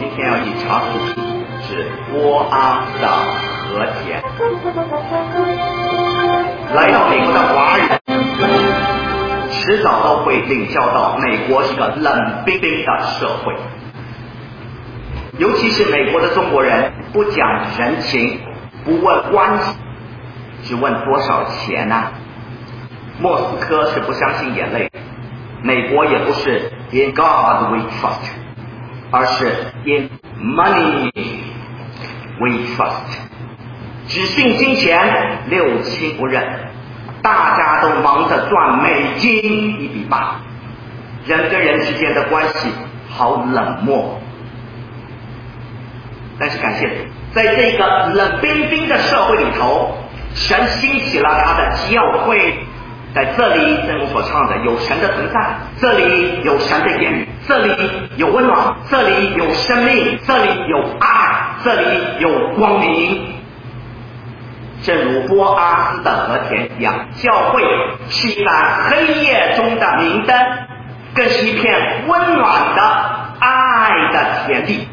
今天要以查主题是波阿斯的和田。来到美国的华人迟早都会领教到美国是个冷冰冰的社会，尤其是美国的中国人不讲人情，不问关系，只问多少钱啊。莫斯科是不相信眼泪，美国也不是 In God we trust， 而是 In money we trust， 只信金钱，六亲不认，大家都忙着赚美金1比8，人跟人之间的关系好冷漠。但是感谢主，在这个冷冰冰的社会里头，神兴起了他的教会。在这里正如所唱的，有神的存在，这里有神的言语，这里有温暖，这里有生命，这里有爱，这里有光明。正如波阿斯的和田一样，教会是一盏黑夜中的明灯，更是一片温暖的爱的田地。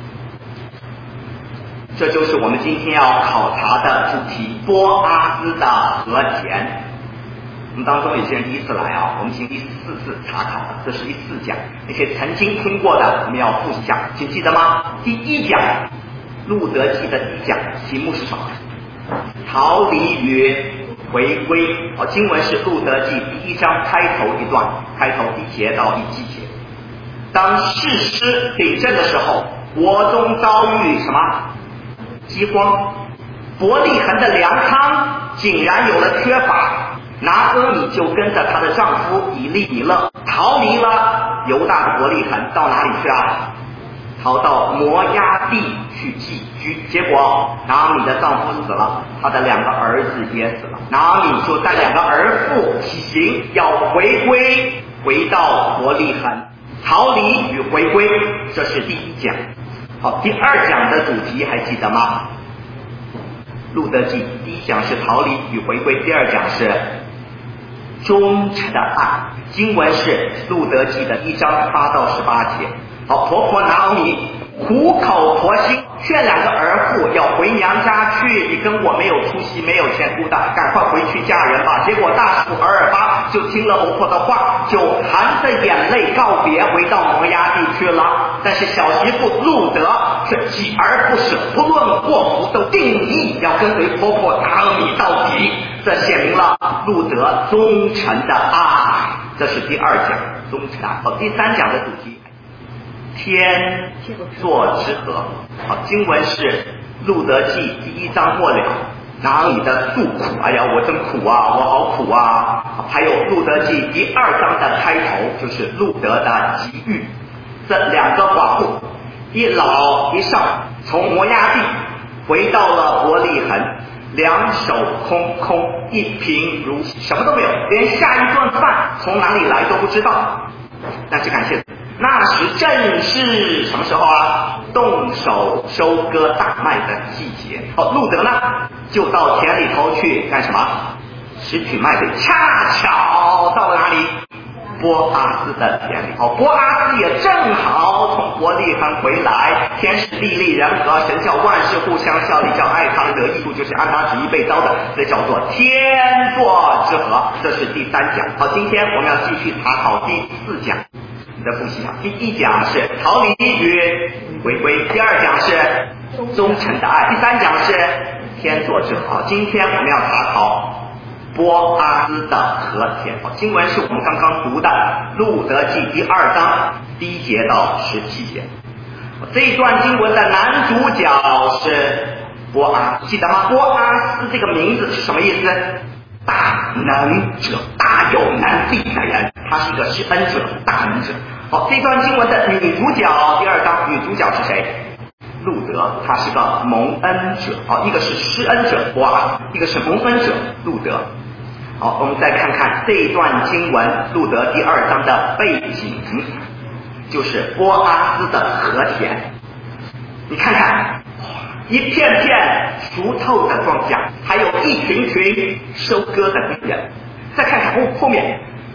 这就是我们今天要考察的主题，波阿斯的和田。我们当中有些人第一次来啊，我们请第4次查考，这是第4讲。那些曾经听过的，我们要复习一下，请记得吗？第1讲，路德记的第1讲，题目是什么？逃离与回归。经文是路德记第1章开头一段，开头1节到第7节。当士师鼎盛的时候，国中遭遇什么？饥荒，伯利恒的粮仓竟然有了缺乏。拿俄米就跟着她的丈夫以利米勒逃离了犹大的伯利恒，到哪里去啊？逃到摩押地去寄居。结果拿俄米的丈夫死了，她的2个儿子也死了。拿俄米就带2个儿妇起行，要回到伯利恒。逃离与回归，这是第1讲。好，第2讲的主题还记得吗？路德记第1讲是逃离与回归，第2讲是忠诚的爱。经文是路德记的1章8到18节。好，婆婆拿俄米苦口婆心劝2个儿妇要回娘家去，你跟我没有出息没有前途的，赶快回去嫁人吧。结果大叔俄尔巴就听了婆婆的话，就含着眼泪告别，回到摩押地去了。但是小媳妇路德却锲而不舍，不论祸福都定义要跟随婆婆拿俄米到底，这显明了路德忠诚的爱。这是第2讲，忠诚的爱。好，第3讲的主题，天作之合。好，经文是路德记第1章末了，拿俄米的诉苦，哎呀我真苦啊，我好苦啊。还有路德记第2章的开头，就是路德的急遇。这2个寡妇，一老一少，从摩押地回到了伯利恒，两手空空，一贫如洗，什么都没有，连下一顿饭从哪里来都不知道。但是感谢，那时正是什么时候啊？动手收割大麦的季节。路德呢就到田里头去干什么？拾取麦穗，恰巧到了哪里？波阿斯的田里。波阿斯也正好从伯利恒回来，天时地利人和，神叫万事互相效力，叫爱他的得益处，就是按他旨意被招的，这叫做天作之合。这是第3讲。好，今天我们要继续查考第4讲的复习。第1讲是逃离与回归，第2讲是忠诚的爱，第3讲是天作之合。今天我们要查考波阿斯的和田。经文是我们刚刚读的路德记第2章1节到17节。这一段经文的男主角是波阿斯，记得吗？波阿斯这个名字是什么意思？大能者，大有能力的人，他是一个施恩者，大能者。好，这段经文的女主角，第2章女主角是谁？路德，他是个蒙恩者。好，一个是施恩者波阿斯，一个是蒙恩者路德。好，我们再看看这一段经文，路德第2章的背景，就是波阿斯的和田。你看看，一片片熟透的庄稼，还有一群群收割的工人。再看看后面，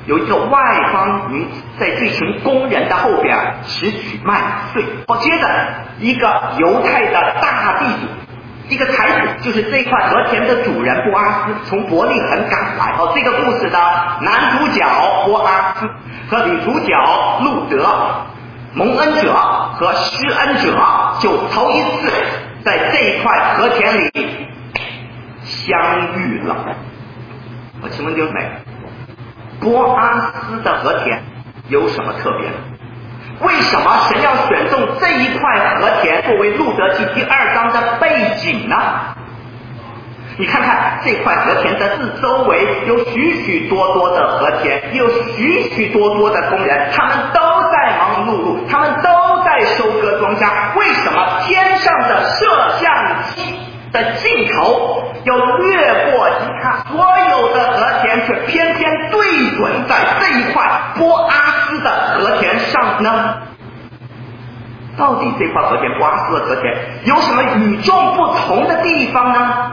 有一个外邦女子在这群工人的后边拾取麦穗。接着一个犹太的大地主，一个财主，就是这块禾田的主人波阿斯从伯利恒赶来。这个故事的男主角波阿斯和女主角路德，蒙恩者和施恩者就头一次在这一块禾田里相遇了。我请问弟兄姊妹，波阿斯的禾田有什么特别呢？为什么神要选中这一块禾田作为路德记第2章的背景呢？你看看这块禾田的四周围有许许多多的禾田，有许许多多的工人，他们都在忙碌碌，他们都在收割庄稼。为什么天上的摄像机的镜头要掠过其他所有的禾田，却偏偏对准在这一块波阿斯的禾田上呢？到底这块禾田，波阿斯的禾田有什么与众不同的地方呢？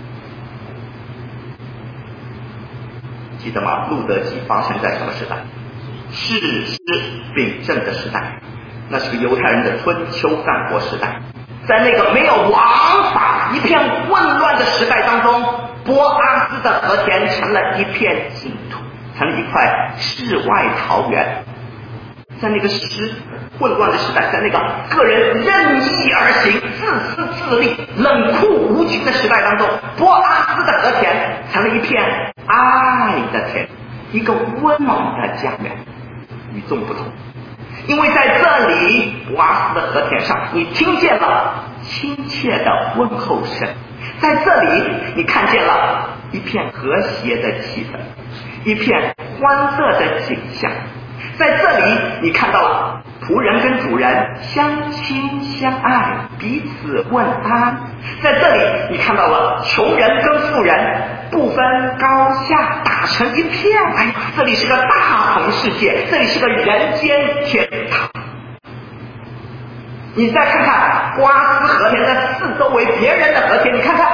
记得吗？路德记发生在什么时代？士师秉政的时代，那是个犹太人的春秋战国时代。在那个没有王法、一片混乱的时代当中，波阿斯的禾田成了一片净土，成了一块世外桃源。在那个混乱的时代，在那个个人任意而行、自私自利、冷酷无情的时代当中，波阿斯的禾田成了一片爱的田，一个温暖的家园，与众不同。因为在这里波阿斯的禾田上，你听见了亲切的问候声，在这里你看见了一片和谐的气氛，一片欢乐的景象。在这里你看到了仆人跟主人相亲相爱，彼此问安。在这里你看到了穷人跟富人不分高下，打成一片。哎呀，这里是个大同世界，这里是个人间天堂。你再看看波阿斯禾田的四周围别人的禾田，你看看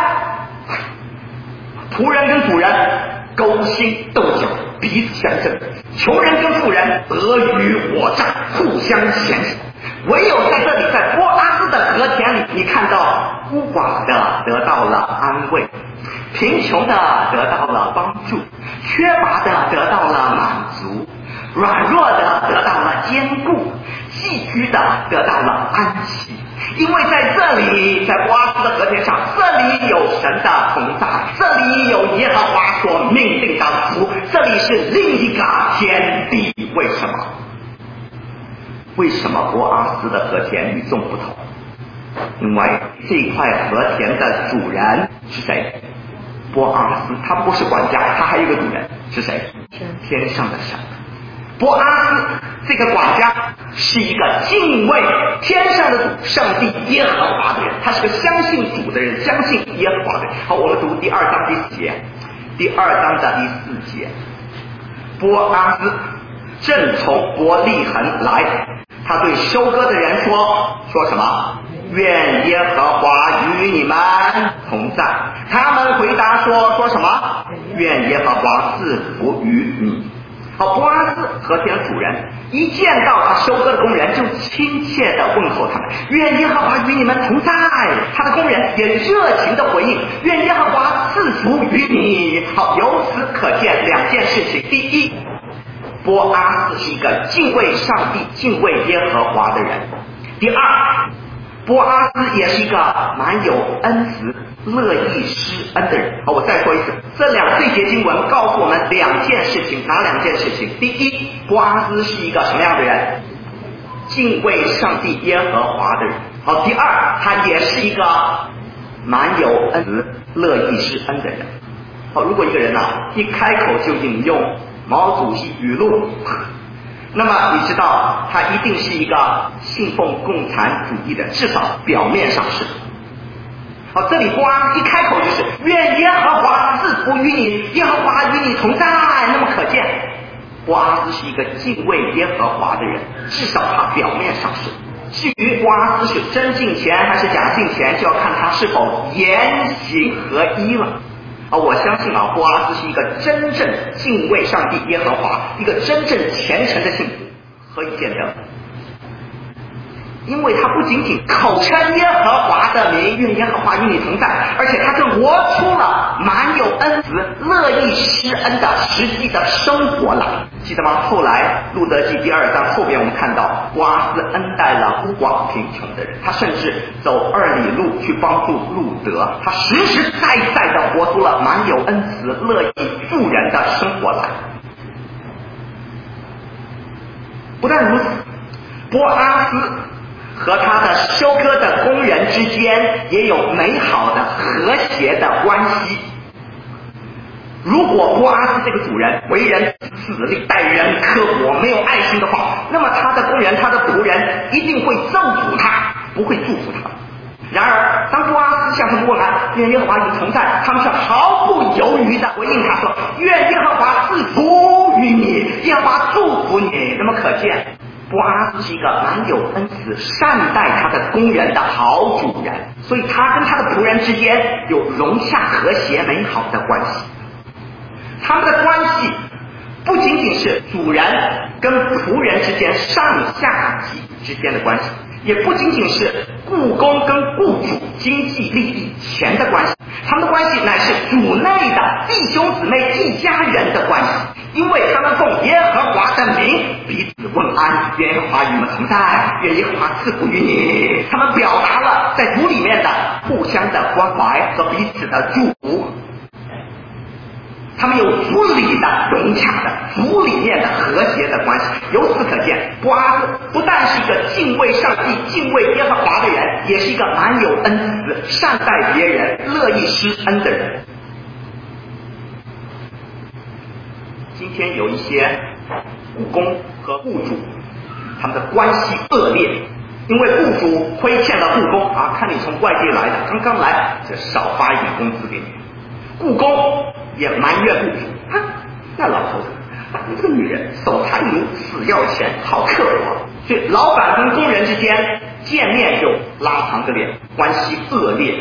仆人跟主人勾心斗角，彼此相争，穷人跟富人尔虞我诈，互相嫌弃。唯有在这里，在波阿斯的禾田里，你看到孤寡的得到了安慰，贫穷的得到了帮助，缺乏的得到了满足，软弱的得到了坚固，寄居的得到了安息。因为在这里，在波阿斯的禾田上，这里有神的同在，这里有耶和华所命令的福，这里是另一个天地。为什么？为什么波阿斯的禾田与众不同？因为这块禾田的主人是谁？波阿斯，他不是管家，他还有一个主人，是谁？天上的神。波阿斯这个管家是一个敬畏天上的主上帝耶和华的人，他是个相信主的人，相信耶和华的人。好，我们读2章第4节，第2章的第4节，波阿斯正从伯利恒来，他对收割的人说什么？愿耶和华与你们同在。他们回答说什么？愿耶和华赐福于你。好，波阿斯禾田的主人一见到他收割的工人，就亲切地问候他们，愿耶和华与你们同在。他的工人也热情地回应，愿耶和华赐福于你。好，由此可见2件事情。第一，波阿斯是一个敬畏上帝、敬畏耶和华的人。第二，波阿斯也是一个蛮有恩慈、乐意施恩的人。好，我再说一次，这节经文告诉我们2件事情。哪2件事情？第一，波阿斯是一个什么样的人？敬畏上帝耶和华的人。好，第二，他也是一个蛮有恩慈、乐意施恩的人。好，如果一个人一开口就引用毛主席语录，那么你知道他一定是一个信奉共产主义的，至少表面上是。好，这里波阿斯一开口就是愿耶和华赐福于你，耶和华与你同在。那么可见波阿斯是一个敬畏耶和华的人，至少他表面上是。至于波阿斯是真敬虔还是假敬虔，就要看他是否言行合一了。 我相信波阿斯是一个真正敬畏上帝耶和华，一个真正虔诚的信徒。何以见得？因为他不仅仅口称耶和华的名，愿耶和华与你同在，而且他更活出了满有恩慈、乐意施恩的实际的生活来。记得吗？后来路德记第2章后边我们看到，波阿斯恩待了孤寡贫穷的人，他甚至走2里路去帮助路德，他实实在在的活出了满有恩慈、乐意助人的生活来。不但如此，波阿斯和他的收割的工人之间也有美好的和谐的关系。如果波阿斯这个主人为人自利、待人刻薄、没有爱心的话，那么他的工人、他的仆人一定会咒诅他，不会祝福他。然而当波阿斯向他们问安，愿耶和华与你同在，他们是毫不犹豫地回应他说，愿耶和华赐福于你，耶和华祝福你。那么可见波阿斯是一个满有恩慈、善待他的工人的好主人，所以他跟他的仆人之间有融洽、和谐、美好的关系。他们的关系不仅仅是主人跟仆人之间上下级之间的关系，也不仅仅是雇工跟雇主经济利益钱的关系，他们的关系乃是主内的弟兄姊妹一家人的关系，因为他们奉耶和华的名彼此问安，愿耶和华与你们同在，愿耶和华赐福于你。他们表达了在主里面的互相的关怀和彼此的祝福，他们有主里的融洽的、主里面的和谐的关系。由此可见，波阿斯不但是一个敬畏上帝、敬畏耶和华的人，也是一个满有恩慈、善待别人、乐意施恩的人。今天有一些雇工和雇主，他们的关系恶劣，因为雇主亏欠了雇工看你从外地来的，刚刚来就少发一点工资给你。雇工也埋怨雇主那老头子，你这个女人守财奴，死要钱，好刻薄。所以老板跟工人之间见面就拉长个脸，关系恶劣。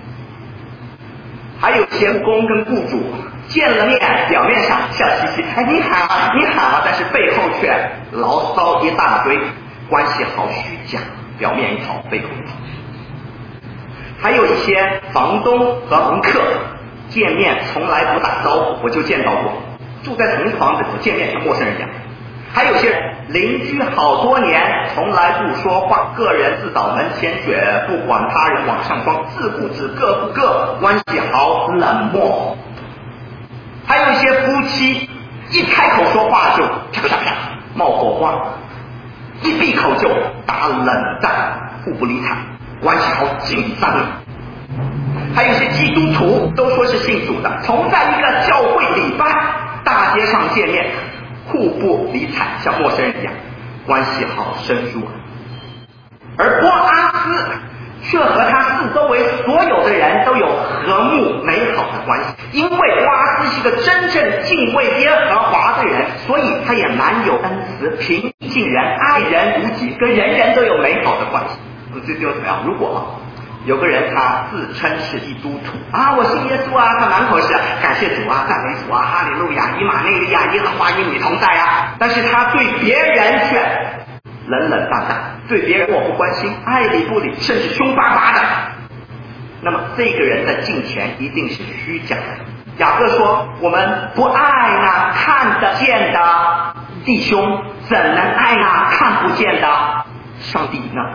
还有些雇工跟雇主见了面，表面上笑嘻嘻，你好你好，但是背后却牢骚一大堆，关系好虚假，表面一套背后一套。还有一些房东和房客见面从来不打招呼，我就见到过，住在同一个房子，我见面像陌生人一样。还有些人邻居好多年，从来不说话，个人自扫门前雪，不管他人往上霜，自顾自各顾各，关系好冷漠。还有一些夫妻一开口说话就啪啪啪冒火花，一闭口就打冷战，互不理睬，关系好紧张。还有一些基督徒都说是信主的，同在一个教会礼拜，大街上见面，互不理睬，像陌生人一样，关系好生疏。而波阿斯却和他四周围所有的人都有和睦美好的关系，因为波阿斯是个真正敬畏耶和华的人，所以他也蛮有恩慈、平静人、爱人如己，跟人人都有美好的关系。这就怎么样？如果有个人他自称是基督徒我信耶稣他满口是感谢主赞美主哈利路亚以马内利亚耶和华与你同在但是他对别人却冷冷淡淡，对别人漠不关心，爱理不理，甚至凶巴巴的，那么这个人的敬虔一定是虚假的。雅各说，我们不爱那看得见的弟兄，怎能爱那看不见的上帝呢？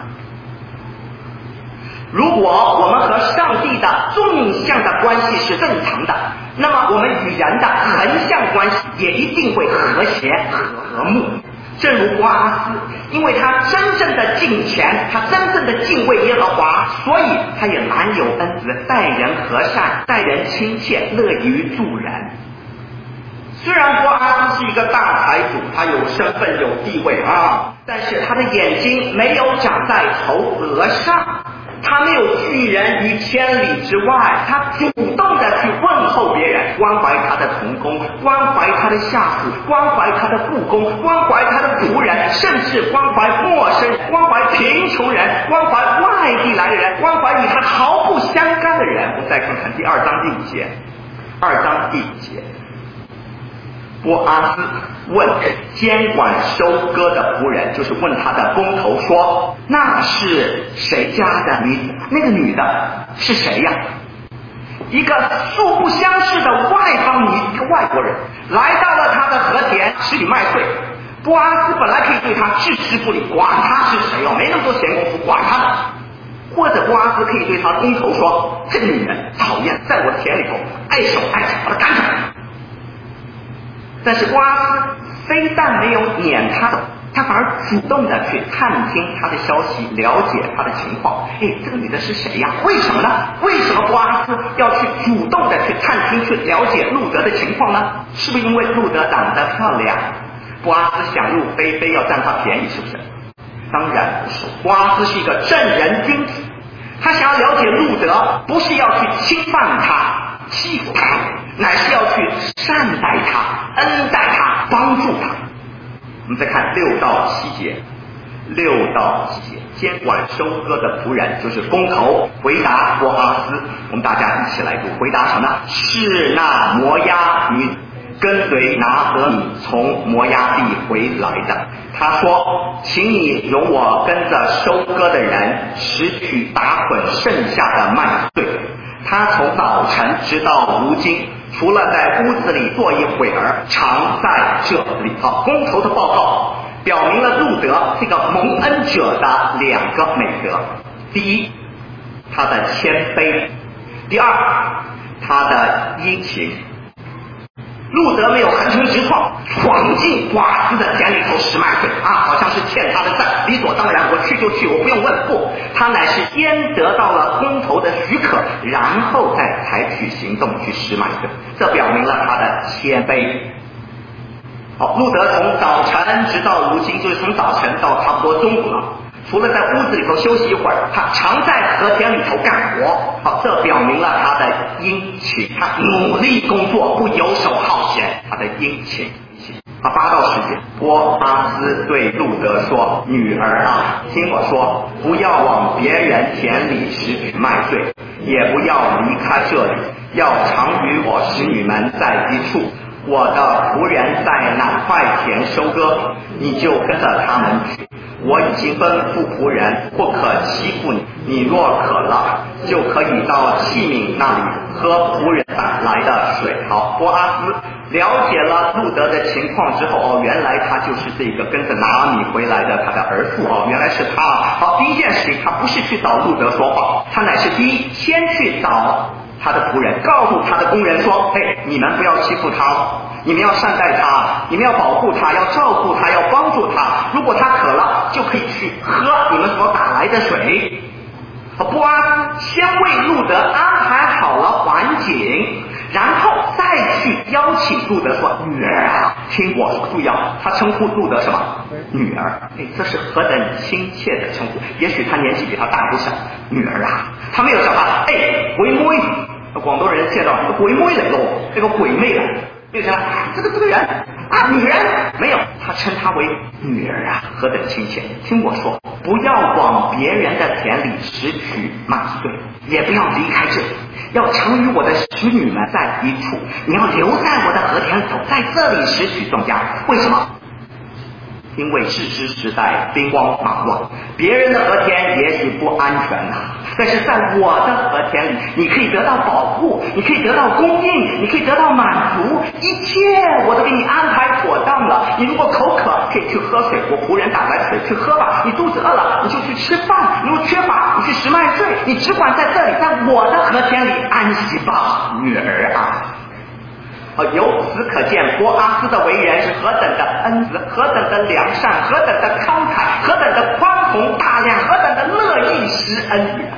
如果我们和上帝的纵向的关系是正常的，那么我们与人的横向关系也一定会和谐和睦。正如波阿斯，因为他真正的敬虔，他真正的敬畏耶和华，所以他也蛮有恩慈，待人和善，待人亲切，乐于助人。虽然波阿斯是一个大财主，他有身份有地位但是他的眼睛没有长在头额上，他没有拒人于千里之外，他主动的去问候别人，关怀他的同工，关怀他的下属，关怀他的雇工，关怀他的仆人，甚至关怀陌生人，关怀贫穷人，关怀外地来的人，关怀与他毫不相干的人。我们再看看第2章第5节， 2章第5节，波阿斯问监管收割的仆人，就是问他的工头说：“那是谁家的女子？那个女的是谁呀？”一个素不相识的外邦女，一个外国人来到了他的和田拾取麦穗。波阿斯本来可以对他置之不理，管他是谁哦，没那么多闲工夫管他的。或者波阿斯可以对他工头说：“这个女人讨厌，在我田里头碍手碍脚，把她赶走。”但是波阿斯非但没有撵他走，他反而主动的去探听他的消息，了解他的情况。这个女的是谁呀？为什么呢？为什么波阿斯要去主动的去探听，去了解路德的情况呢？是不是因为路德长得漂亮，波阿斯想入非非，要占他便宜？是不是？当然不是。波阿斯是一个正人君子，他想要了解路德，不是要去侵犯他、欺负他，乃是要去善待他、恩待他、帮助他。我们再看6到7节，6到7节，监管收割的仆人就是工头回答波阿斯，我们大家一起来读。回答什么呢？是那摩押女跟随拿俄米从摩押地回来的。他说：“请你容我跟着收割的人拾取打捆剩下的麦穗。”他从早晨直到如今，除了在屋子里坐一会儿，常在这里。工头的报告表明了路德这个蒙恩者的2个美德：第一，他的谦卑；第二，他的殷勤。路德没有横冲直撞，闯进寡妇的田里头拾麦穗好像是欠他的债，理所当然，我去就去，我不用问。不，他乃是先得到了工头的许可，然后再采取行动去拾麦穗，这表明了他的谦卑。路德从早晨直到如今，就是从早晨到差不多中午了，除了在屋子里头休息一会儿，他常在和田里头干活。这表明了他的殷勤，他努力工作，不游手好闲，他的殷勤。8到10节，波阿斯对路德说：“女儿啊，听我说，不要往别人田里拾取麦穗，也不要离开这里，要常与我使女们在一处。我的仆人在哪块田收割，你就跟着他们去。我已经吩咐仆人不可欺负你，你若渴了，就可以到器皿那里喝仆人打来的水。”波阿斯了解了路德的情况之后，原来他就是这个跟着拿俄米回来的他的儿妇原来是他。第一件事情，他不是去找路德说话，他乃是第一先去找他的仆人，告诉他的工人说：“你们不要欺负他，你们要善待他，你们要保护他，要照顾他，要帮助他。如果他渴了，就可以去喝你们所打来的水。”波阿斯先为路德安排好了环境，然后再去邀请路德说：“女儿啊，听我说。”注意他称呼路德什么？女儿。这是何等亲切的称呼！也许他年纪比他大不小，女儿啊，他没有叫他鬼妹。广东人见到这个鬼妹来喽，这个鬼妹来，没有叫他这个人女人，没有，他称她为女儿啊，何等亲切！听我说，不要往别人的田里拾取麦穗，也不要离开这里，要常与我的使女们在一处。你要留在我的和田里头，在这里拾取庄稼。为什么？因为世师时代兵荒马乱，别人的和田也许不安全但是在我的和田里，你可以得到保护，你可以得到供应，你可以得到满足，一切我都给你安排妥当了。你如果口渴，可以去喝水，我仆人打来水去喝吧。你肚子饿了，你就去吃饭。你如果缺乏，你去拾麦穗。你只管在这里，在我的和田里安息吧，女儿啊。由此可见，波阿斯的为人是何等的恩慈，何等的良善，何等的慷慨，何等的宽宏大量，何等的乐意施恩于。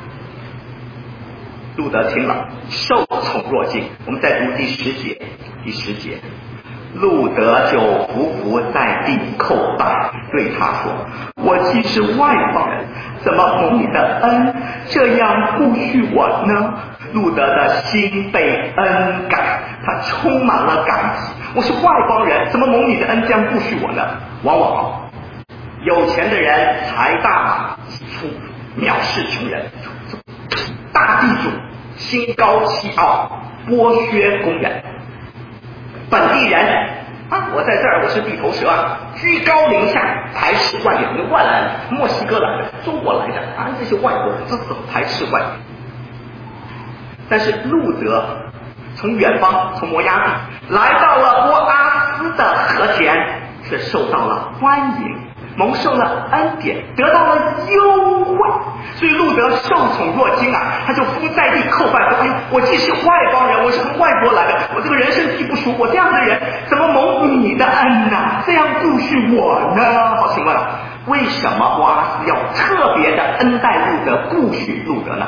路德听了，受宠若惊。我们再读第10节，路德就伏伏在地叩拜，对他说：“我既是外邦人，怎么蒙你的恩这样顾恤我呢？”路德的心被恩感，他充满了感激。我是外邦人，怎么蒙你的恩这样顾恤我呢？往往有钱的人财大气粗，藐视穷人；大地主心高气傲， 剥削工人。本地人我在这儿我是地头蛇居高临下排斥外人，外来人，墨西哥来的，中国来的这些外国人这种排斥外人。但是路德从远方从摩押地来到了波阿斯的和田，却受到了欢迎，蒙受了恩典，得到了优惠。所以路德受宠若惊他就伏在地叩拜说：我既是外邦人，我是从外国来的，我这个人生地不熟，我这样的人怎么蒙你的恩呢？这样顾恤我呢？好，请问为什么波阿斯要特别的恩待路德，顾恤路德呢？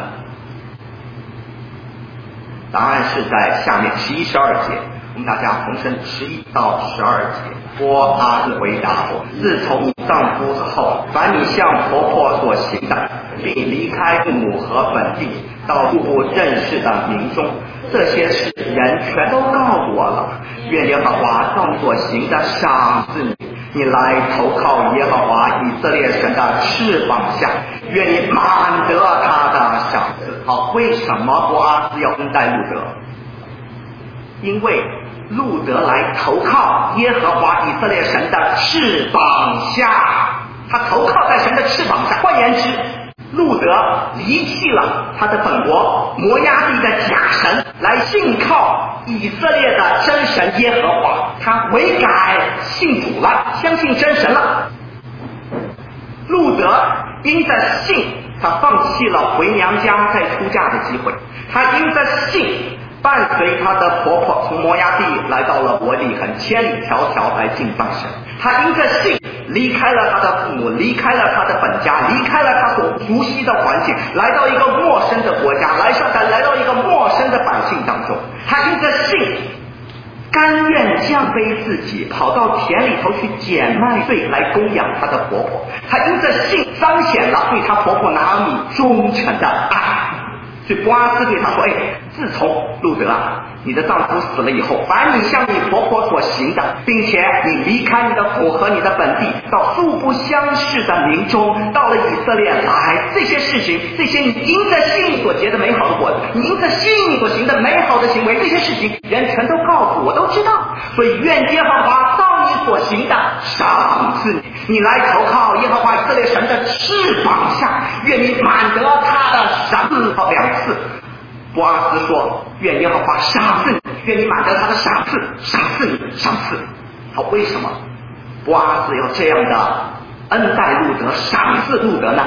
答案是在下面11、12节，我们大家同声11到12节。波阿斯回答我：自从你丈夫后，凡你向婆婆所行的，并离开父母和本地，到初不认识的民中，这些事人全都告诉我了。愿耶和华照所行的赏赐你，你来投靠耶和华以色列神的翅膀下，愿你满得他的赏赐。好，为什么波阿斯要恩待路德？因为路德来投靠耶和华以色列神的翅膀下，他投靠在神的翅膀下。换言之，路德离弃了他的本国摩押地的假神，来信靠以色列的真神耶和华，他悔改信主了，相信真神了。路德因着信，他放弃了回娘家再出嫁的机会，他因着信伴随他的婆婆从摩押地来到了伯利恒，千里迢迢来敬拜神。他因着信离开了他的父母，离开了他的本家，离开了他所熟悉的环境，来到一个陌生的国家，来到一个陌生的百姓当中。他因着信甘愿降卑自己，跑到田里头去捡麦穗来供养他的婆婆。他因着信彰显了对他婆婆拿俄米忠诚的爱。所以波阿斯对他说：自从路德你的丈夫死了以后，凡你向你婆婆所行的，并且你离开你的府和你的本地，到素不相识的民中，到了以色列来，这些事情，这些你因着信所结的美好的果子，你因着信所行的美好的行为，这些事情人全都告诉我，都知道。所以愿耶和华照你所行的赏赐你，你来投靠耶和华以色列神的翅膀下，愿你满得他的赏赐。2次波阿斯说：愿耶和华赏赐你，愿你满得他的赏赐，赏赐你，赏赐。好，为什么波阿斯要这样的恩待路德，赏赐路德呢？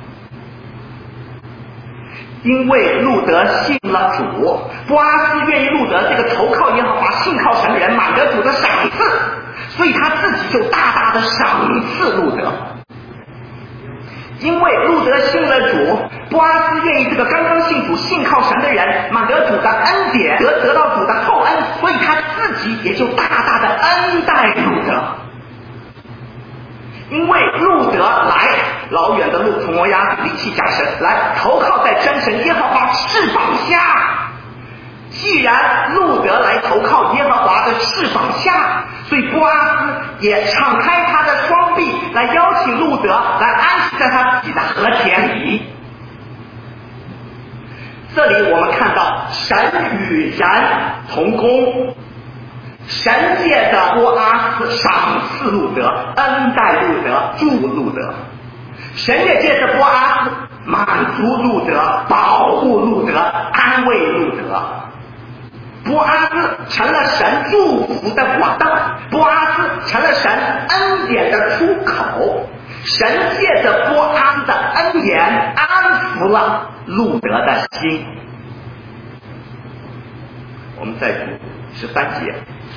因为路德信了主，波阿斯愿意路德这个投靠耶和华信靠神的人满得主的赏赐，所以他自己就大大的赏赐路德。因为路德信了主，波阿斯愿意这个刚刚信主信靠神的人满得主的恩典，得到主的厚恩，所以他自己也就大大的恩待路德。因为路德来老远的路从摩押离弃假神，来投靠在真神耶和华翅膀下。既然路德来投靠耶和华的翅膀下，所以波阿斯也敞开他的双臂来邀请路德来安息在他自己的和田里。这里我们看到神与人同工，神借着波阿斯赏赐路德，恩待路德，祝福路德。神也借着波阿斯满足路德，保护路德，安慰路德。波阿斯成了神祝福的管道，波阿斯成了神恩典的出口。神借着波阿斯的恩典安抚了路德的心。我们再读13节，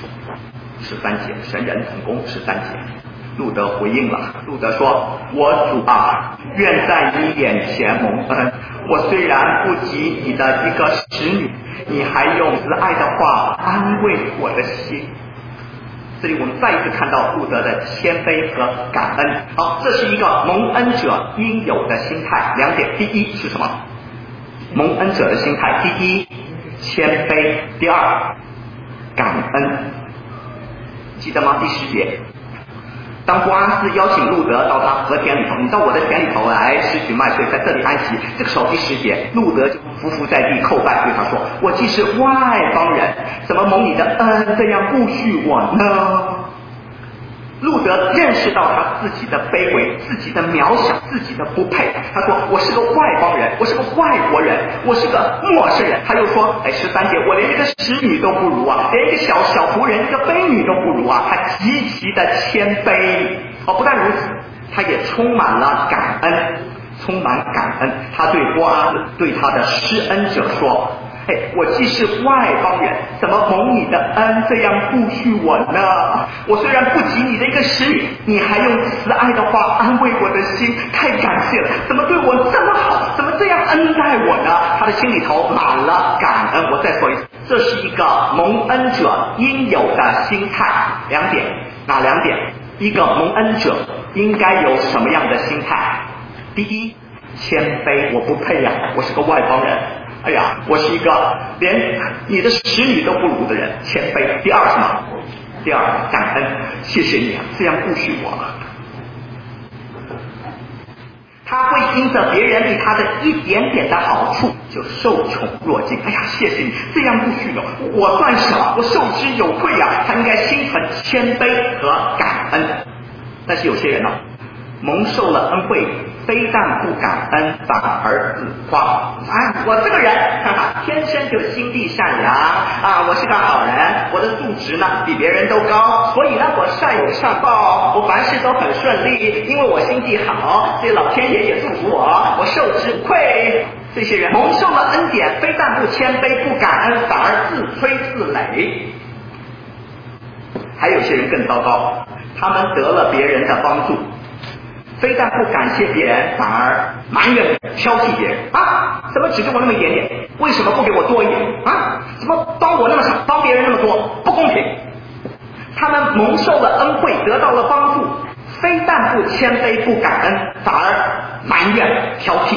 神人同工13节。路德回应了，路德说：我主啊，愿在你眼前蒙恩。我虽然不及你的一个使女，你还用慈爱的话安慰我的心。这里我们再一次看到路德的谦卑和感恩。好，这是一个蒙恩者应有的心态。2点，第一是什么？蒙恩者的心态，第一谦卑，第二感恩。记得吗？第10节， 当波阿斯邀请路德到他禾田里头，你到我的田里头来拾取麦穗，在这里安息。这个时候第10节，路德就伏伏在地叩拜，对他说：我既是外邦人，怎么蒙你的恩这样顾恤我呢？路德认识到他自己的卑微，自己的渺小，自己的不配。他说：我是个外邦人，我是个外国人，我是个陌生人。他又说13节，我连一个使女都不如啊，连一个小仆人，一个卑女都不如啊。他极其的谦卑。不但如此，他也充满了感恩，充满感恩。他对波阿斯，对他的施恩者说：我既是外邦人，怎么蒙你的恩这样顾恤我呢？我虽然不及你的一个使女，你还用慈爱的话安慰我的心，太感谢了！怎么对我这么好？怎么这样恩待我呢？他的心里头满了感恩。我再说一次，这是一个蒙恩者应有的心态。2点，哪2点？一个蒙恩者应该有什么样的心态？第一，谦卑，我不配呀，我是个外邦人。我是一个连你的使女都不如的人，谦卑。第二什么？第二，感恩，谢谢你啊，这样顾恤我。他会因着别人对他的一点点的好处就受宠若惊。谢谢你这样顾恤我，我算什么？我受之有愧啊！他应该心存谦卑和感恩。但是有些人蒙受了恩惠，非但不感恩，反而自夸。我这个人天生就心地善良我是个好人，我的素质呢比别人都高，所以呢我善有善报，我凡事都很顺利，因为我心地好，所以老天爷也祝福我受之不愧。这些人蒙受了恩典，非但不谦卑不感恩，反而自吹自擂。还有些人更糟糕，他们得了别人的帮助，非但不感谢别人，反而埋怨挑剔别人怎么只给我那么一点点？为什么不给我多一点怎么帮我那么少，帮别人那么多？不公平！他们蒙受了恩惠，得到了帮助，非但不谦卑不感恩，反而埋怨挑剔。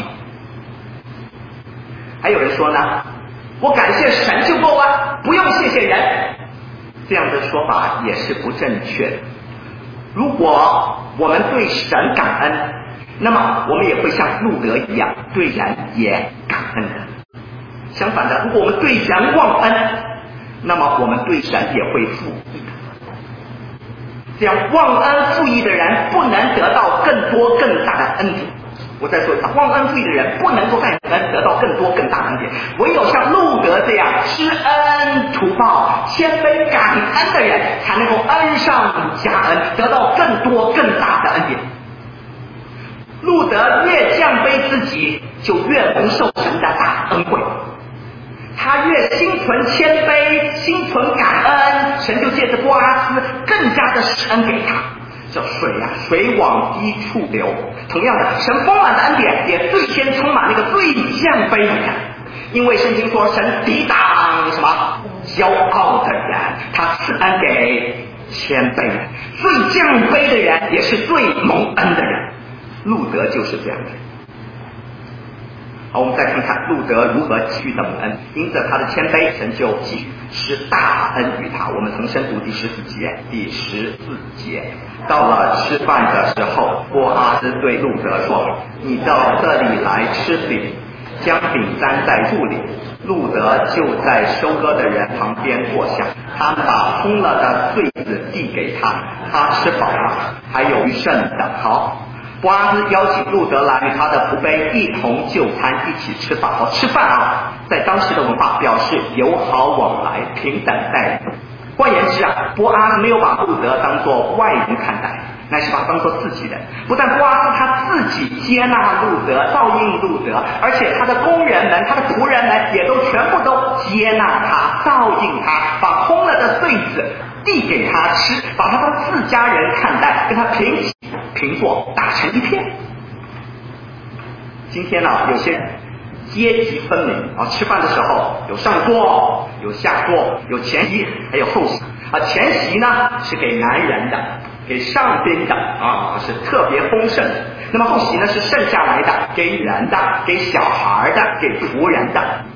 还有人说呢，我感谢神就够了，不用谢谢人。这样的说法也是不正确的。如果我们对神感恩，那么我们也会像路德一样对人也感恩的。相反的，如果我们对人忘恩，那么我们对神也会负义的。这样忘恩负义的人不能得到更多更大的恩典。我再说一次，忘恩负义的人不能够在人得到更多更大的恩典，唯有像路德这样知恩图报、谦卑感恩的人，才能够恩上加恩，得到更多更大的恩典。路德越降卑自己，就越蒙受神的大恩惠。他越心存谦卑，心存感恩，神就借着波阿斯更加的施恩给他。这水往低处流。同样的，神丰满的恩典也最先充满那个最降卑的人，因为圣经说神抵挡什么骄傲的人，他赐恩给谦卑人。最降卑的人也是最蒙恩的人，路德就是这样的人。好，我们再看看路德如何继续的蒙恩。因着他的谦卑，神就继续施大恩于他。我们重新读第14节、第14节。到了吃饭的时候，波阿斯对路德说：你到这里来吃饼，将饼沾在布里。路德就在收割的人旁边坐下，他们把烘了的穗子递给他，他吃饱了，还有余剩的。好，波阿斯邀请路德来与他的仆婢一同就餐，一起吃饭。吃饭在当时的文化表示友好往来，平等待遇。换言之波阿斯没有把路德当作外人看待，乃是把他当作自己人。不但波阿斯他自己接纳路德，照应路德，而且他的工人们、他的仆人们也都全部都接纳他、照应他，把烘了的穗子递给他吃，把他当自家人看待，跟他平起平坐，打成一片。今天有些阶级分明吃饭的时候有上桌、有下桌、有前席还有后席前席呢是给男人的，给上宾的是特别丰盛的。那么后席呢是剩下来的，给女人的、给小孩的、给仆人的。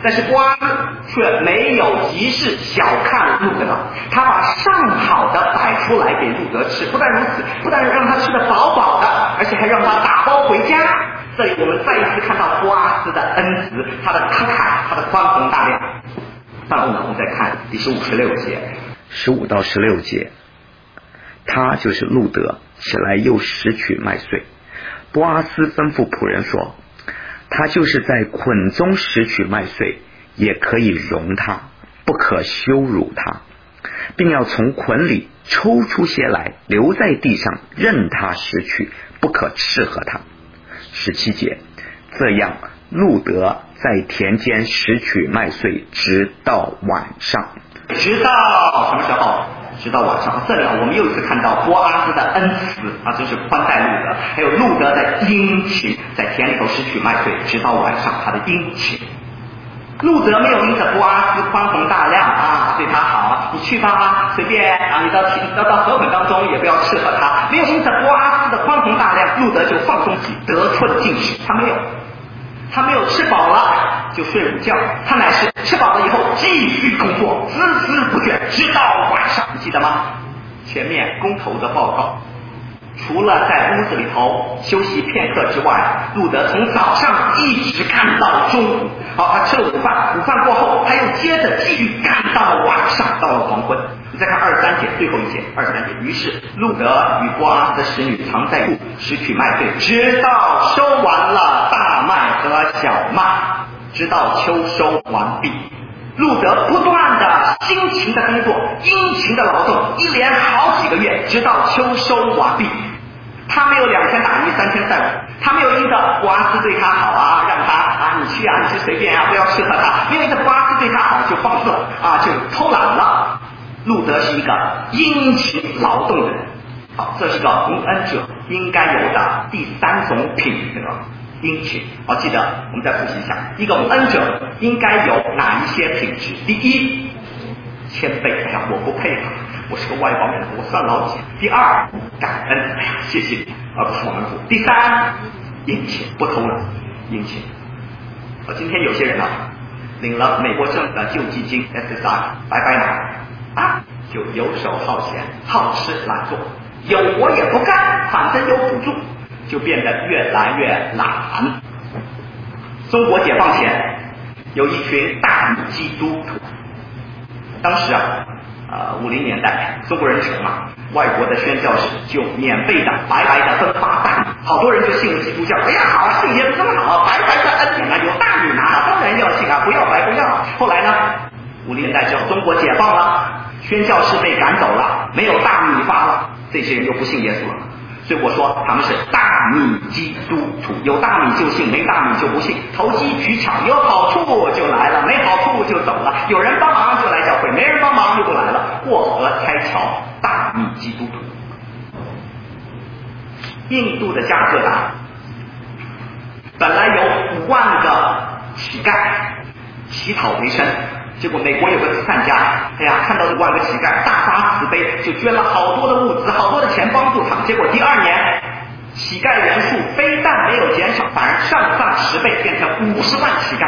但是波阿斯却没有急事小看路德，他把上好的摆出来给路德吃，不但如此，不但让他吃得饱饱的，而且还让他打包回家。这里我们再一次看到波阿斯的恩慈，他的慷慨，他的宽宏大量。然后呢，我们再看第15、16节，15到16节，他就是路德，起来又拾取麦穗。波阿斯吩咐仆人说，他就是在捆中拾取麦穗，也可以容他，不可羞辱他，并要从捆里抽出些来，留在地上，任他拾取，不可斥喝他。17节，这样路德在田间拾取麦穗，直到晚上。直到什么时候？直到晚上。这里我们又一次看到波阿斯的恩慈啊，就是宽待路德，还有路德的殷勤，在田里头拾取麦穗，直到晚上，他的殷勤。路德没有因着波阿斯宽宏大量啊，对他好，你去吧，随便啊，你到河捆当中也不要斥喝他。没有因着波阿斯的宽宏大量，路德就放纵己，得寸进尺。他没有吃饱了就睡午觉，他乃是吃饱了以后继续工作，孜孜不倦，直到晚上。你记得吗？前面公投的报告，除了在屋子里头休息片刻之外，路德从早上一直干到中午。好，他吃了午饭，午饭过后他又接着继续干到晚上，到了黄昏。你再看23节，最后一节23节，于是路德与波阿斯的使女藏在库，拾取麦穗，直到收完了大麦和小麦，直到秋收完毕。路德不断的辛勤的工作，殷勤的劳动，一连好几个月，直到秋收完毕。他没有2天打鱼3天晒网，他没有因着波阿斯对他好啊，让他啊你去随便啊，不要斥喝他，没有因着波阿斯对他好就放肆啊，就偷懒了。路德是一个殷勤劳动的人，好，这是个蒙恩者应该有的第3种品德，殷勤。好，记得我们再复习一下，一个蒙恩者应该有哪一些品质？第一，谦卑，哎呀，我不配合，我是个外邦人，我算老几。第二，感恩，哎呀，谢谢你，而不是我们主。第三，殷勤，不偷懒，殷勤。今天有些人领了美国政府的救济金 SSI， 白拿啊，就游手好闲，好吃懒做，有活也不干，反正有补助，就变得越来越懒。中国解放前有一群大基督徒，当时50年代中国人穷外国的宣教士就免费的白白的分发大米，好多人就信了基督教。哎呀，好信耶稣真好，白白的恩典有大米拿，当然要信不要白不要。后来呢，50年代之后中国解放了，宣教士被赶走了，没有大米发了，这些人就不信耶稣了。所以我说他们是大米基督徒，有大米就信，没大米就不信，投机取巧，有好处就来了，没好处就走了，有人帮忙就来教会，没人帮忙就不来了，过河拆桥，大米基督徒。印度的加格达本来有5万个乞丐乞讨为生，结果美国有个慈善家，哎呀，看到5万个乞丐，大发慈悲，就捐了好多的物资，好多的钱帮助他们。结果第2年，乞丐人数非但没有减少，反而上10倍，变成50万乞丐。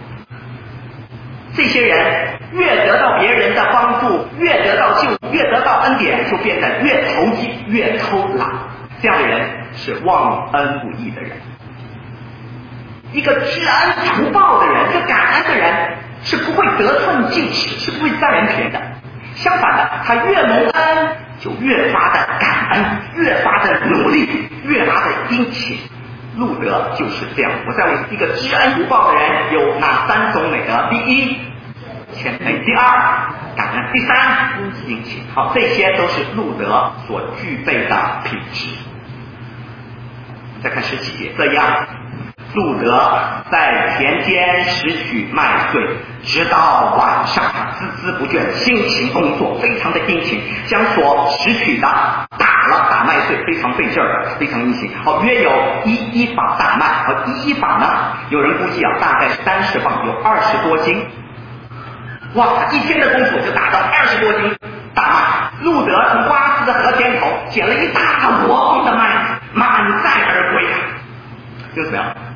这些人越得到别人的帮助，越得到救，越得到恩典，就变得越投机，越偷懒。这样的人是忘恩不义的人。一个知恩图报的人，一个感恩的人，是不会得寸进尺，是不会占人便宜的。相反的，他越蒙恩就越发的感恩，越发的努力，越发的殷勤。路德就是这样。我再问，一个知恩图报的人有哪3种美德？第一，谦卑；第二，感恩；第三，殷勤。好，这些都是路德所具备的品质。再看17节，这样路德在田间拾取麦穗，直到晚上，孜孜不倦，辛勤工作，非常的殷勤，将所拾取的打麦穗，非常费劲儿，非常殷勤。约有一法大麦，一法呢，有人估计大概是30磅，有20多斤。哇，一天的功夫就打到20多斤大麦。路德从巴斯的河田口捡了一大箩筐的麦子，满载而归。就怎么样？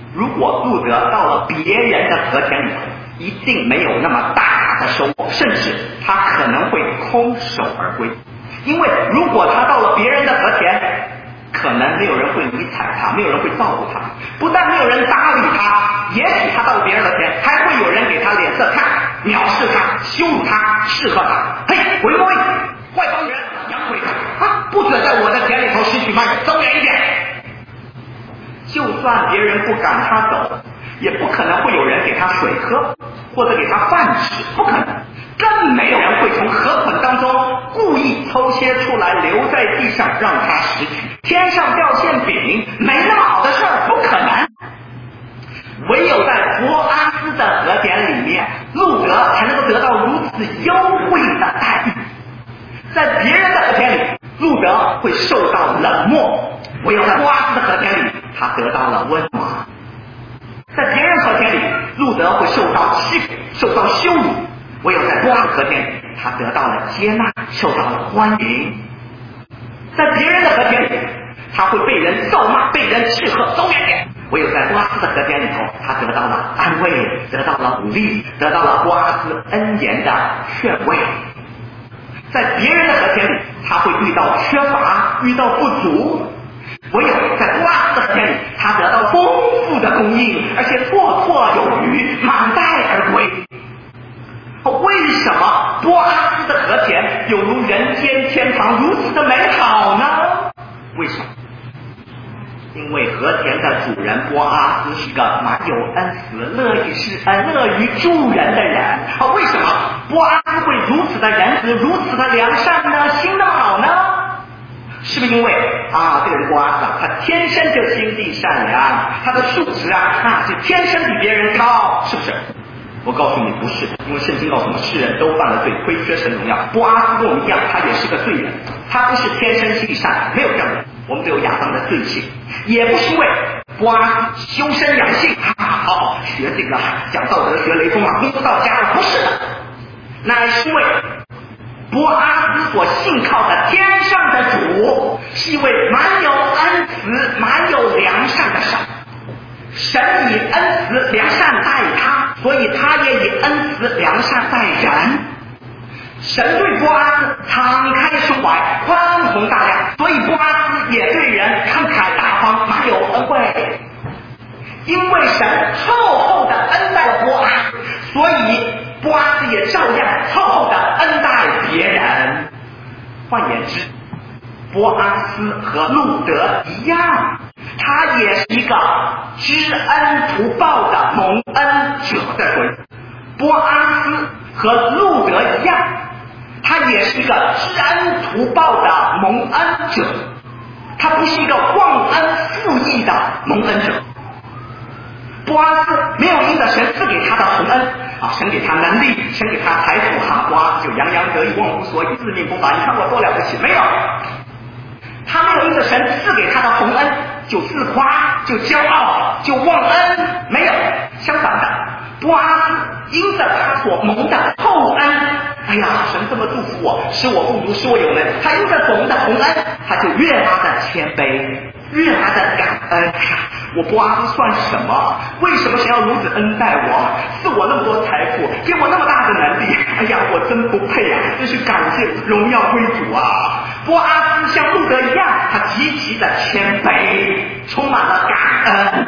如果路德到了别人的和田里头，一定没有那么大的收获，甚至他可能会空手而归。因为如果他到了别人的和田，可能没有人会理睬他，没有人会照顾他，不但没有人搭理他，也许他到了别人的田，还会有人给他脸色看，藐视他，羞辱他，斥喝他，嘿，鬼魔，坏帮人，洋鬼子啊，不准在我的田里头拾取麦子，走远一点。就算别人不赶他走，也不可能会有人给他水喝，或者给他饭吃，不可能。更没有人会从河捆当中故意抽些出来留在地上让他拾取。天上掉馅饼，没那么好的事儿，不可能。唯有在伯阿斯的和田里面，路德才能够得到如此优惠的待遇。在别人的和田里，路德会受到冷漠；唯有在伯阿斯的和田里，他得到了温暖。在别人和田里，路德会受到欺负，受到羞辱；唯有在伯阿斯和田里，他得到了接纳，受到了欢迎。在别人的和田里，他会被人咒骂，被人斥喝，走远点。唯有在波阿斯的和田里头，他得到了安慰，得到了鼓励，得到了波阿斯恩言的劝慰。在别人的和田里，他会遇到缺乏，遇到不足；唯有在波阿斯的和田里，他得到丰富的供应，而且绰绰有余，满载而归。为什么波阿斯的和田有如人间天堂如此的美好呢？为什么？因为和田的主人波阿斯是个蛮有恩慈、乐意施恩、乐于助人的人。为什么波阿斯会如此的仁慈、如此的良善呢？心那么好呢？是不是因为这个人波阿斯他天生就心地善良，他的素质就天生比别人高，是不是？我告诉你不是，因为圣经告诉我们，世人都犯了罪，亏缺神荣耀。波阿斯跟我们一样，他也是个罪人，他不是天生心地善良，没有这样的人。我们都有亚当的罪性，也不是因为波阿斯修身养性学这个讲道德学雷锋功夫到家了，不是的，乃是因为波阿斯所信靠的天上的主是一位蛮有恩慈、蛮有良善的神。神以恩慈良善待他，所以他也以恩慈良善待人。神对波阿斯敞开胸怀，宽宏大量，所以波阿斯也对人慷慨大方，蛮有恩惠。因为神厚厚的恩待了波阿斯，所以波阿斯也照样厚厚的恩待别人。换言之，波阿斯和路德一样，他也是一个知恩图报的蒙恩者。再说一次，波阿斯和路德一样，他也是一个知恩图报的蒙恩者，他不是一个忘恩负义的蒙恩者。波阿斯没有因着神赐给他的洪恩神给他能力，神给他财富波阿斯就洋洋得意，忘乎所以，自命不凡，你看我多了不起，没有。他没有因着神赐给他的洪恩就自夸，就骄傲，就忘恩，没有。相反的，波阿斯因着他所蒙的厚恩，神这么祝福我，使我富足，使我有能，他因着所蒙的洪恩，他就越发的谦卑，越发的感恩。我波阿斯算什么？为什么神要如此恩待我，赐我那么多财富，给我那么大的能力？我真不配真是感谢荣耀归主啊！波阿斯像路德一样，他极其的谦卑，充满了感恩。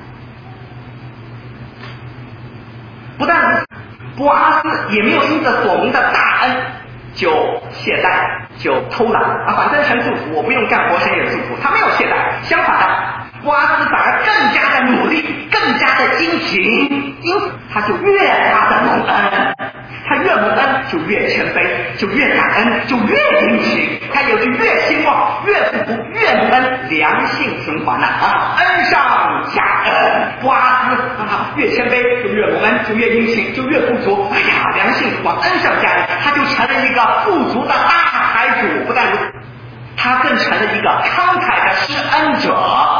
不但如此，波阿斯也没有因着所蒙的大恩就懈怠，就偷懒反正神祝福我，不用干活，神也祝福，他没有懈怠。相反的，波阿斯反而更加的努力，更加的殷勤，因此他就越发的蒙恩。他越蒙恩就越谦卑，就越感恩，就越殷勤，他也就越兴旺，越富足，越蒙恩，良性循环恩上加恩。波阿斯越谦卑就越蒙恩，就越殷勤，就越富足，良性循环，恩上加恩，他就成了一个富足的大财主。不但如此，他更成了一个慷慨的施恩者。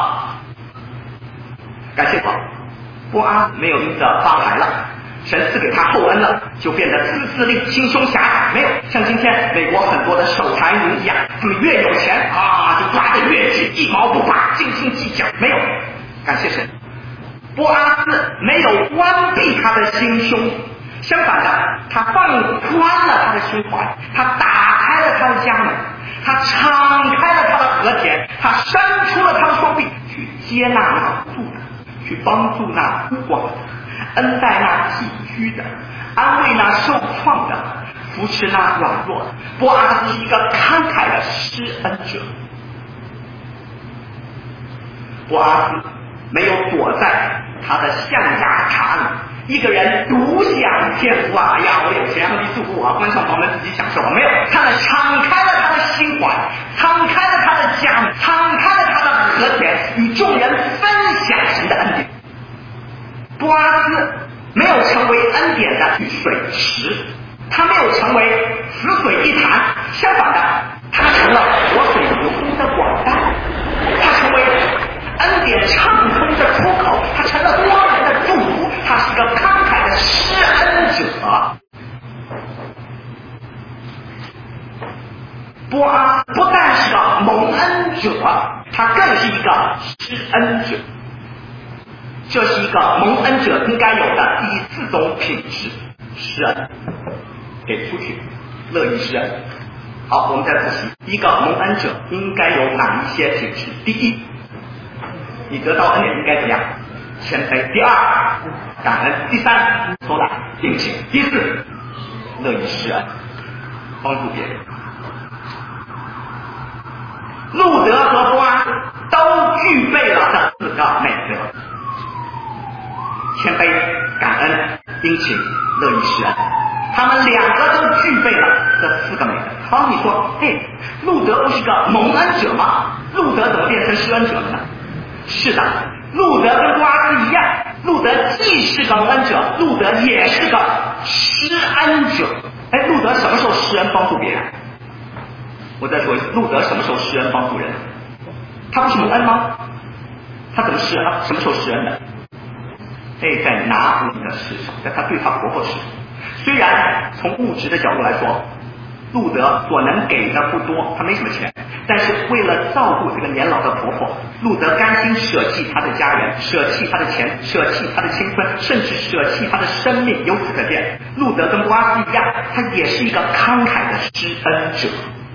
感谢主，波阿斯没有因着发财了，神赐给他厚恩了，就变得自私利、心胸狭隘，没有像今天美国很多的守财奴一样，他们越有钱就抓得越紧，一毛不拔，斤斤计较，没有。感谢神， 波阿斯没有关闭他的心胸，相反的，他放宽了他的心怀，他打开了他的家门，他敞开了他的和田，他伸出了他的双臂，去接纳那无助的，去帮助那孤寡的，恩待那寄居的，安慰那受创的，扶持那软弱的。波阿斯是一个慷慨的施恩者。波阿斯没有躲在他的象牙塔里，一个人独享天福啊！哎呀，我有钱，上帝祝福我，关上房门自己享受。没有，他们敞开了他的心怀，敞开了他的家门，敞开了他的和田，与众人分享神的恩典。波阿斯没有成为恩典的水池，他没有成为死水一潭，相反的，他成了活水流通的管道，他成为恩典畅通的出口，他成了多人的祝福，他是一个慷慨的施恩者。波阿斯不但是个蒙恩者，他更是一个施恩者。这是一个蒙恩者应该有的第4种品质：施恩，给出去，乐意施恩。好，我们再复习，一个蒙恩者应该有哪一些品质？第一，你得到恩典应该怎样？谦卑。第二，感恩。第三，偷懒殷勤。第四，乐意施恩，帮助别人。路德和波阿斯都具备了这4个美德：谦卑、感恩、殷勤、乐意施恩。他们2个都具备了这4个美德。好，你说，嘿，路德不是个蒙恩者吗？路德怎么变成施恩者了呢？是的，路德跟波阿斯一样，路德既是个蒙恩者，路德也是个施恩者。哎，路德什么时候施恩帮助别人？我再说一次，路德什么时候施恩帮助人？他不是蒙恩吗？他怎么施恩？什么时候施恩的？哎，在拿弗里的事上，在他对他婆婆时，虽然从物质的角度来说，路德所能给的不多，他没什么钱，但是为了照顾这个年老的婆婆，路德甘心舍弃他的家人，舍弃他的钱，舍弃他的青春，甚至舍弃他的生命。由此可见，路德跟波阿斯一样，他也是一个慷慨的施恩者。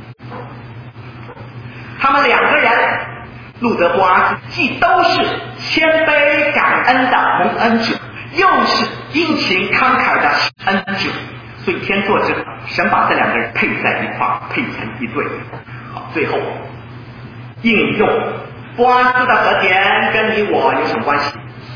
他们2个人，路德、波阿斯既都是谦卑感恩的蒙恩者，又是殷勤慷慨的施恩者。所以天作之合，神把这2个人配在一块，配成一对。好，最后应用波阿斯的和田跟你我有什么关系？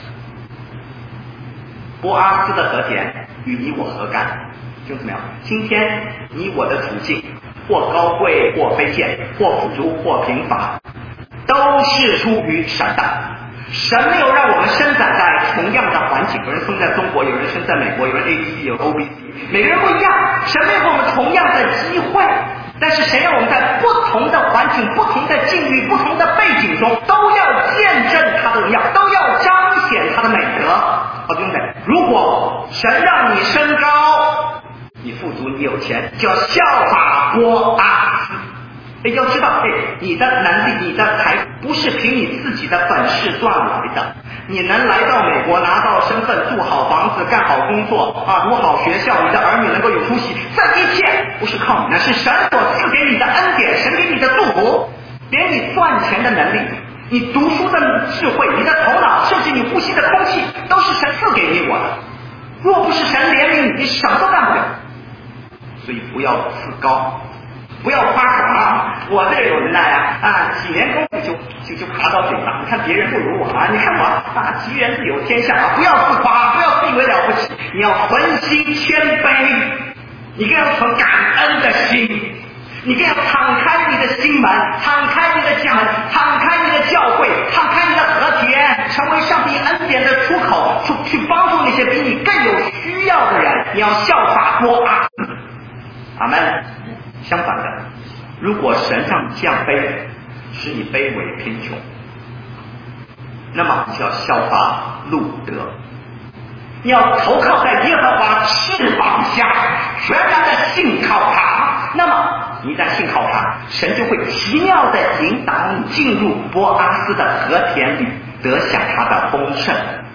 波阿斯的和田与你我何干？就怎么样？今天你我的处境，或高贵，或卑贱，或富足，或贫乏，都是出于神的。神没有让我们生长在同样的环境，有人生在中国，有人生在美国，有人 ABC， 有人 OBC， 每个人不一样。神没有给我们同样的机会，但是神让我们在不同的环境、不同的境遇、不同的背景中，都要见证他的荣耀，都要彰显他的美德。好弟兄们，如果神让你升高，你富足，你有钱，就要效法波阿斯。要知道，你的能力、你的财富不是凭你自己的本事赚来的。你能来到美国，拿到身份，住好房子，干好工作啊，读好学校，你的儿女能够有出息，这一切不是靠你的，是神所赐给你的恩典，神给你的祝福。连你赚钱的能力，你读书的智慧，你的头脑，甚至你呼吸的空气，都是神赐给你我的。若不是神怜悯你，你什么都干不了。所以不要自高，不要夸口啊！我这有人啊，几年功夫就爬到顶上。你看别人不如我啊，你看我啊，吉人自有天相啊！不要自夸，不要自以为了不起，你要存心谦卑，你更要存感恩的心，你更要敞开你的心门，敞开你的家门，敞开你的教会，敞开你的和田，成为上帝恩典的出口，去帮助那些比你更有需要的人。你要效法波阿斯。阿们。相反的，如果神让你降卑，使你卑微贫穷，那么你就要效法路德，你要投靠在耶和华翅膀下，全然的信靠他。那么你一旦信靠他，神就会奇妙的引导你进入波阿斯的和田里，得享他的丰盛。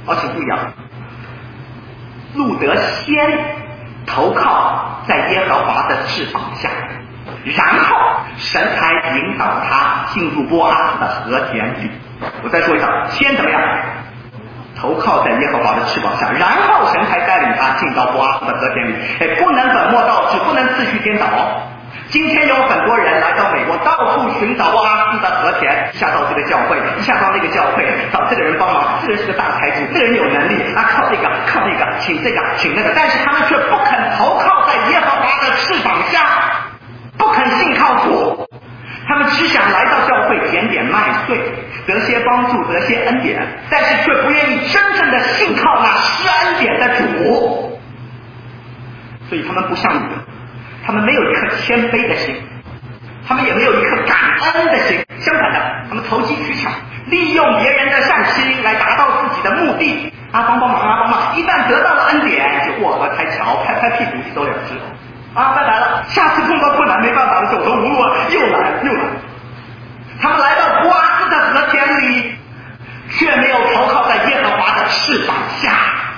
请注意啊，路德先投靠在耶和华的翅膀下，然后神才引导他进入波阿斯的和田里。我再说一次，先怎么样？投靠在耶和华的翅膀下，然后神才带领他进到波阿斯的和田里。不能本末倒置，不能次序颠倒。今天有很多人来到美国，到处寻找波阿斯的和田，一下到这个教会，一下到那个教会，找这个人帮忙，这个人是个大财主，这个人有能力啊，靠这个靠那个，请这个请那个，但是他们却不肯投靠在耶和华的翅膀下，不肯信靠主，他们只想来到教会捡点麦穗，得些帮助，得些恩典，但是却不愿意真正的信靠那施恩典的主，所以他们不像你，他们没有一颗谦卑的心，他们也没有一颗感恩的心，相反的，他们投机取巧，利用别人的善心来达到自己的目的啊，帮忙啊，帮忙！一旦得到了恩典，就过河拆桥，拍拍屁股一走了之啊，拜拜了。下次碰到困难没办法了，走投无路了，又来。他们来到波阿斯的和田里，却没有投靠在耶和华的翅膀下，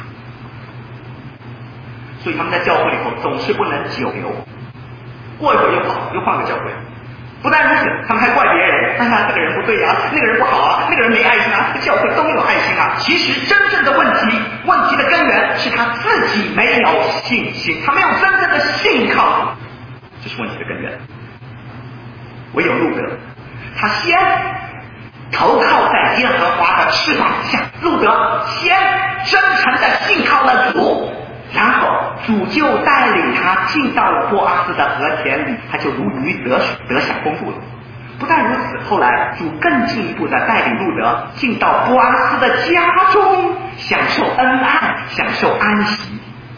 所以他们在教会里头总是不能久留。过一会儿又跑，又换个教会。不但如此，他们还怪别人，这个人不对啊，那个人不好啊，那个人没爱心啊，教会都没有爱心啊。其实真正的问题的根源是他自己没有信心，他没有真正的信靠，这是问题的根源。唯有路德，他先投靠在耶和华的翅膀下，路德先真诚的信靠了主，然后主就带领他进到了波阿斯的和田里，他就如鱼得水，得享丰富了。不但如此，后来主更进一步的带领路德进到波阿斯的家中，享受恩爱，享受安息。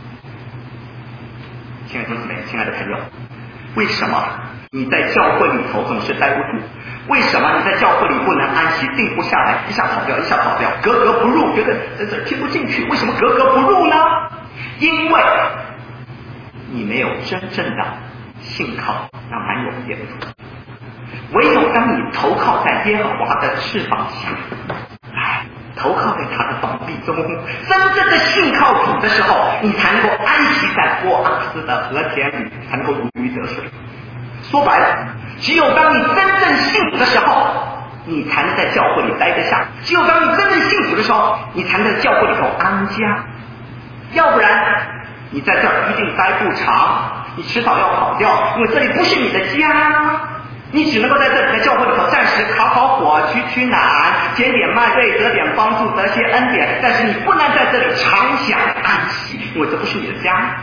亲爱的弟兄姊妹，亲爱的朋友，为什么你在教会里头总是待不住？为什么你在教会里不能安息，定不下来，一下跑掉，格格不入，觉得这听不进去？为什么格格不入呢？因为你没有真正的信靠那蛮有福的主。唯有当你投靠在耶和华的翅膀下，投靠在他的膀臂中，真正的信靠主的时候，你才能够安息在波阿斯的和田里，才能够如鱼得水。说白了，只有当你真正信主的时候，你才能在教会里待得下；只有当你真正信主的时候，你才能在教会里头安家。要不然你在这儿一定待不长，你迟早要跑掉，因为这里不是你的家，你只能够在这里的教会里头暂时烤烤火，取暖，捡点麦穗，得点帮助，得些恩典，但是你不能在这里常享安息，因为这不是你的家。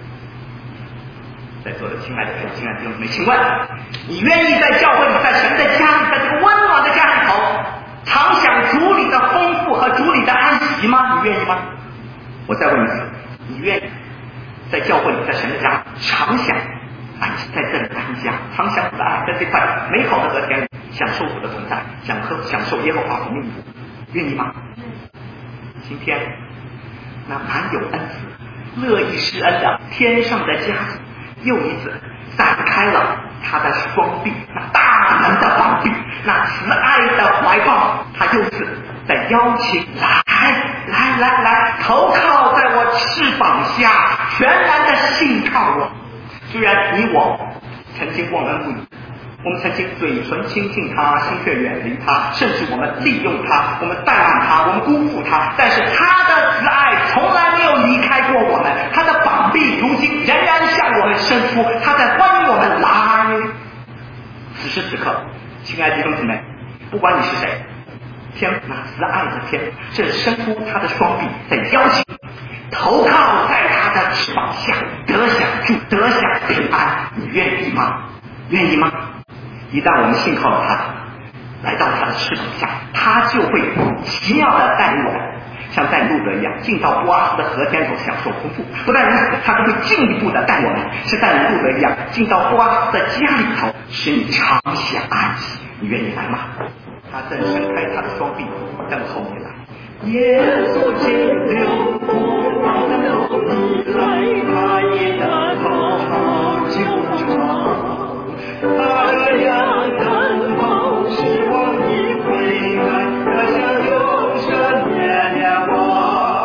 在座的亲爱的弟兄们，请问你愿意在教会里，在神的家里，在这个温暖的家里头常享主里的丰富和主里的安息吗？你愿意吗？我再问一次，你愿意在教会里，在神的家常享安息，在这里安家，常享主的爱，在这块美好的和田里享受主的存在，享受耶和华的命福，愿意吗？今天那满有恩慈、乐意施恩的天上的家主又一次展开了他的双臂，那大能的膀臂，那慈爱的怀抱，他又一次在邀请来，投靠在我翅膀下，全然的信靠我。虽然你我曾经忘恩不义，我们曾经嘴唇亲近他，心却远离他，甚至我们利用他，我们怠慢他，我们辜负他，但是他的慈爱从来没有离开过我们，他的膀臂如今仍然向我们伸出，他在欢迎我们来。此时此刻，亲爱的弟兄姊妹，不管你是谁，天那慈爱的天正伸出他的双臂，在邀请投靠在他的翅膀下，得享平安。你愿意吗？愿意吗？一旦我们信靠了他，来到他的翅膀下，他就会奇妙的带领我们，像带路德一样进到波阿斯的和田里享受丰富。不但如此，他还会进一步的带我们，是带领路德一样进到波阿斯的家里头，使你常享安息。你愿意来吗？他正伸开他的双臂等候你来。 耶稣基督不能你来他也的头就长，他的两根头希望你回来，要像永生年年光。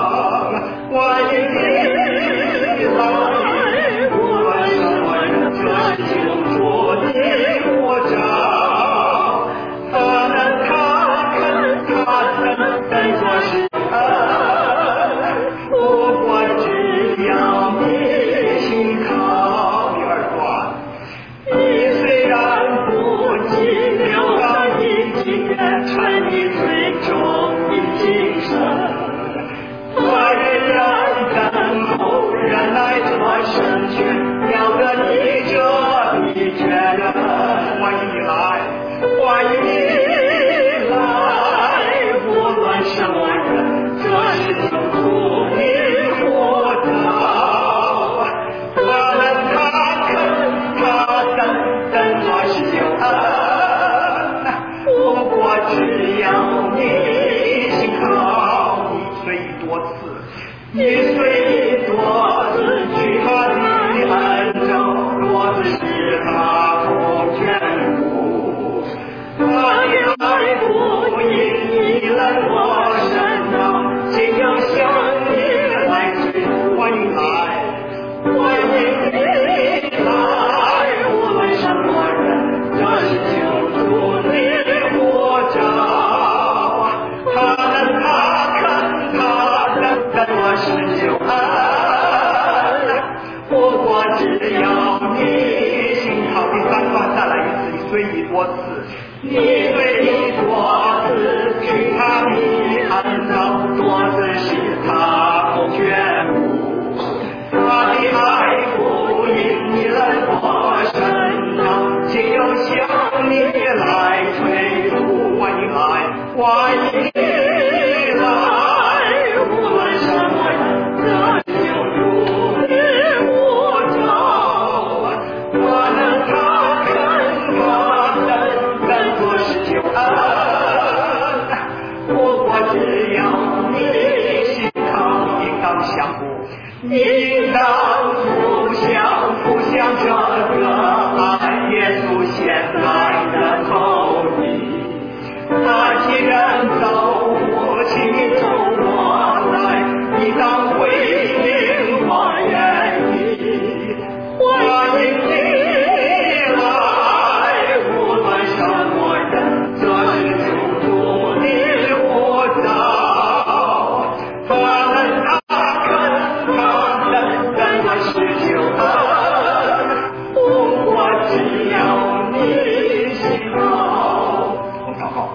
你虽多次去他的恩州，多次使他不眷顾，他的爱福音已来我身上，竟要向你来追逐，欢迎来，欢迎你来，无论什么人，这是救主你的呼召，他能他肯他能跟我是救恩，不过只要你心靠第三段再来一次，你随意多次，你随意多次去他的恩召，多次使他不眷顾，他的爱福音你来我身上，竟要向你来催促，欢迎来，欢迎你来，无论什么人，这救主的呼召，他能他肯他能跟作是救恩，不过只要你心靠应当相互，你应当互相这个爱耶稣现在的后裔，他既然走过，请你走过来，你当回应我愿意，欢迎你来，无论什么人，这是救主的呼召，他能他肯他能跟我是救恩，不过只要你心靠。 我们祷告。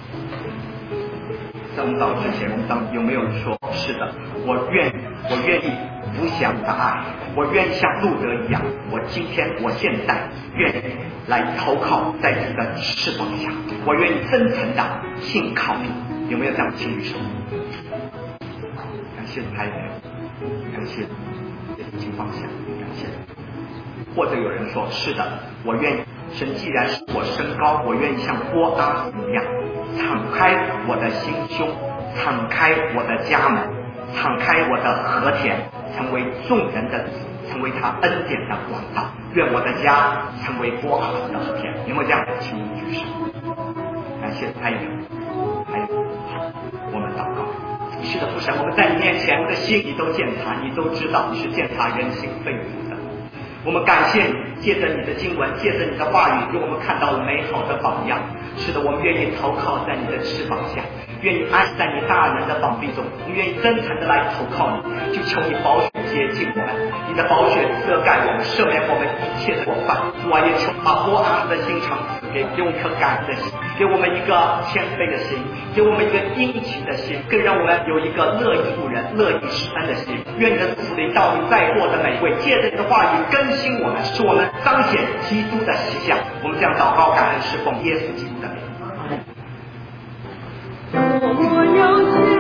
在我们祷告之前，我们有没有说是的，我愿意不想的爱，我愿意像路德一样，我现在愿意来投靠在你的翅膀下，我愿意真诚的信靠你。有没有这样的情绪？感谢台北，感谢请放下，感谢。或者有人说是的，我愿意，神既然是我升高，我愿意像波阿斯一样敞开我的心胸，敞开我的家门，敞开我的和田，成为众人的子，成为他恩典的管道，愿我的家成为波阿斯的和田。有没有这样的请举手？感谢还有好，我们祷告。是的，父神，我们在你面前，我们的心你都鉴察，你都知道，你是鉴察人心肺腑的。我们感谢你，借着你的经文，借着你的话语，给我们看到了美好的榜样。是的，我们愿意投靠在你的翅膀下，愿意安在你大能的膀臂中，我们愿意真诚的来投靠你，就求你宝血洁净我们，你的宝血遮盖我们，赦免我们一切的过犯。主啊，也求把波阿斯的心肠赐给我们一颗感恩的心，给我们一个谦卑的心，给我们一个殷勤的心，更让我们有一个乐意助人、乐意施恩的心。愿你的赐灵到你在座的每位，借着你的话语更新我们，使我们彰显基督的形象。我们将祷告感恩侍奉耶稣基督的名。 我要